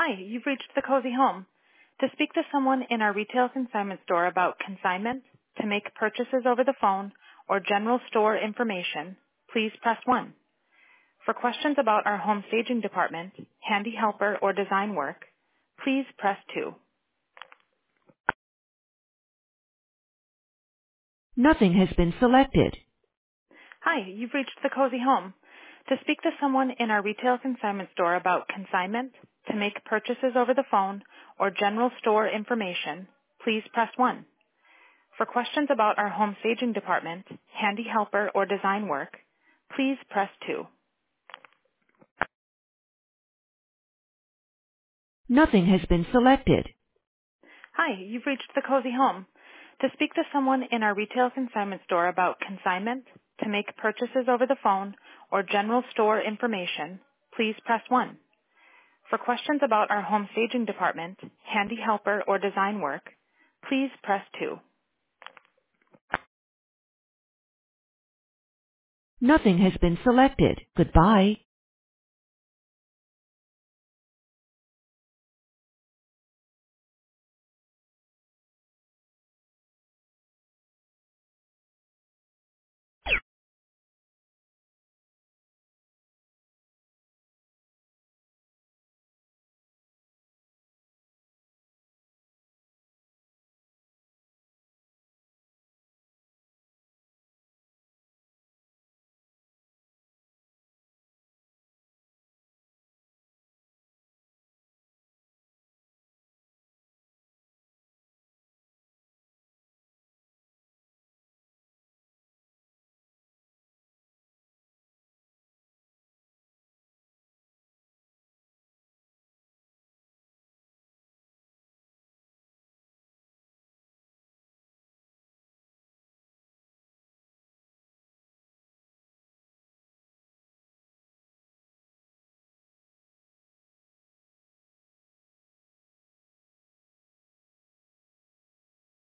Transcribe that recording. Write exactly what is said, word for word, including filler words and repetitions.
Hi, you've reached the Cozy Home. To speak to someone in our retail consignment store about consignment, to make purchases over the phone, or general store information, please press one. For questions about our home staging department, handy helper, or design work, please press two. Nothing has been selected. Hi, you've reached the Cozy Home. To speak to someone in our retail consignment store about consignment, to make purchases over the phone, or general store information, please press one. For questions about our home staging department, handy helper, or design work, please press two. Nothing has been selected. Hi, you've reached the Cozy Home. To speak to someone in our retail consignment store about consignment, to make purchases over the phone, or general store information, please press one. For questions about our home staging department, handy helper, or design work, please press two. Nothing has been selected. Goodbye.